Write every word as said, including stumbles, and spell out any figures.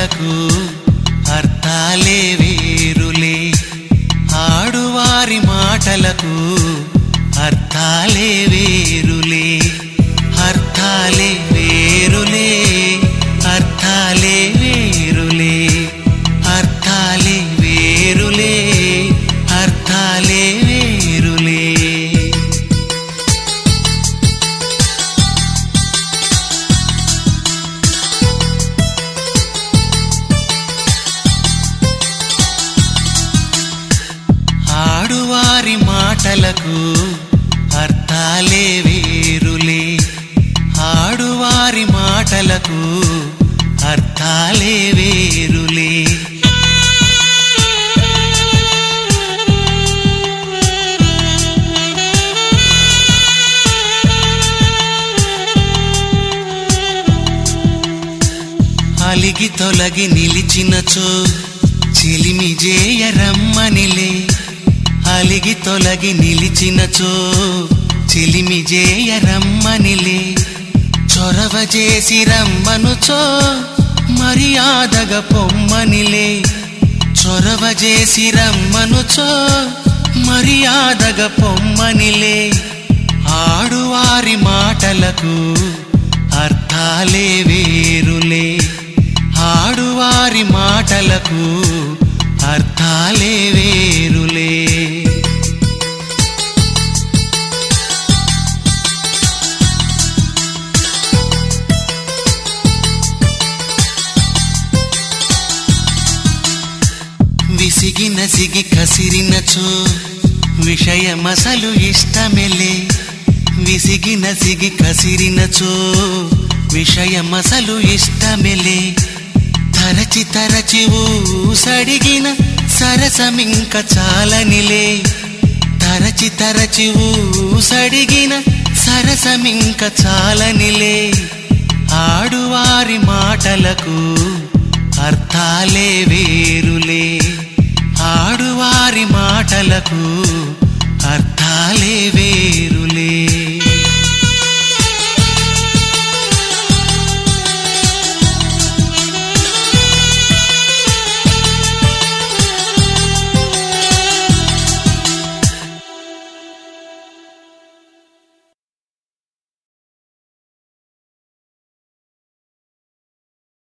మాటలకు అర్థాలే వేరులే ఆడువారి మాటలకు అర్థాలే వేరులే అర్థాలే వేరులే అర్థాలే వేరులే అర్థాలే వేరులే అర్థాలే వేరులే ఆడువారి మాటలకు అర్థాలే వేరులే ఆడువారి మాటలకు అర్థాలే వేరులే అలిగి తొలగి నిలిచినచో చెలిమి జేయ రమ్మనిలే అలిగి తొలగి నిలిచినచో చెలిమి జేయ రమ్మనిలే చొరవ చేసి రమ్మనుచో మర్యాదగా పొమ్మనిలే చొరవ చేసి రమ్మనుచో మర్యాదగా పొమ్మనిలే ఆడువారి మాటలకు అర్థాలే వేరులే ఆడువారి మాటలకు అర్థాలే వేరులే విసిగి నసిగి కసిరినచో విషయమసలు ఇష్టమెలే విసిగి నసిగి కసిరినచో విషయమసలు ఇష్టమెలే తరచి తరచి ఊసడిగిన సరసమింక చాలనిలే తరచి తరచి ఊసడిగిన సరసమింక చాలనిలే ఆడువారి మాటలకు అర్థాలే వేరులే ఆడువారి మాటలకు అర్థాలే వేరులే